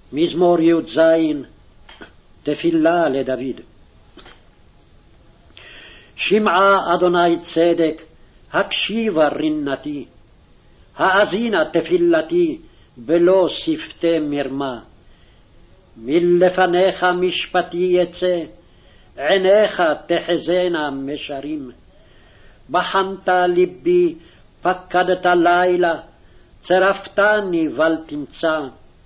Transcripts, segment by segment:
מזמור י"ז. תפילה לדוד. שמעה אדוני צדק, הקשיבה רינתי, האזינה תפילתי, בלא שפתי מרמה. מלפניך משפטי יצא, עיניך תחזינה משרים. בחנת ליבי, פקדת לילה, צרפתני בל תמצא.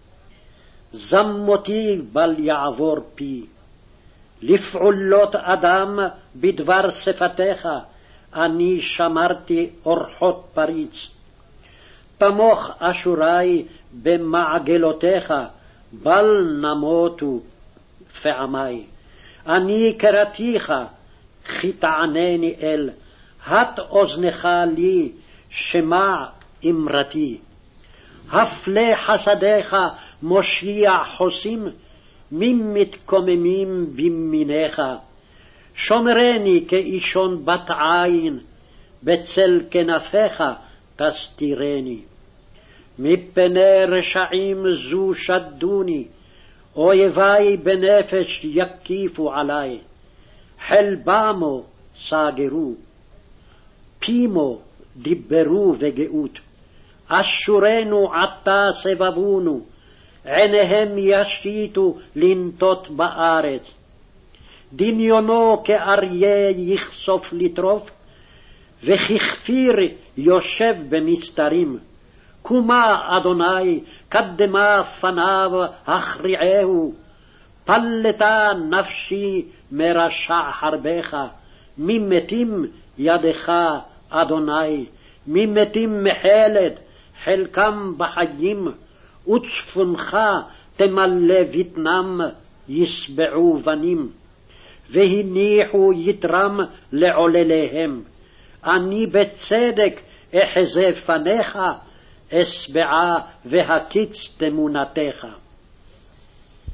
זמותי בל יעבור פי, לפעולות אדם בדבר שפתיך, אני שמרתי אורחות פריץ. תמוך אשורי במעגלותיך, בל נמותו פעמי. אני קראתיך, כי תענני אל, הט אוזנך לי, שמע אמרתי. הפלא חסדיך מושיע חוסים, ממתקוממים בימיניך. שומרני כאישון בת עין, בצל כנפיך תסתירני. מפני רשעים זו שדוני, אויבי בנפש יקיפו עלי. חלבמו סגרו, פימו דיברו וגאות. אשורנו עתה סבבונו, עיניהם ישיתו לנטות בארץ. דמיונו כאריה יכסוף לטרוף, וככפיר יושב במסתרים. קומה אדוני, קדמה פניו הכריעהו. פלטה נפשי מרשע חרבך, ממתים ידך אדוני. ממתים מחלת, חלקם בחיים, וצפונך תמלא בטנם, ישבעו בנים. והניחו יתרם לעולליהם. אני בצדק אחזה פניך, אשבעה והקיץ תמונתך.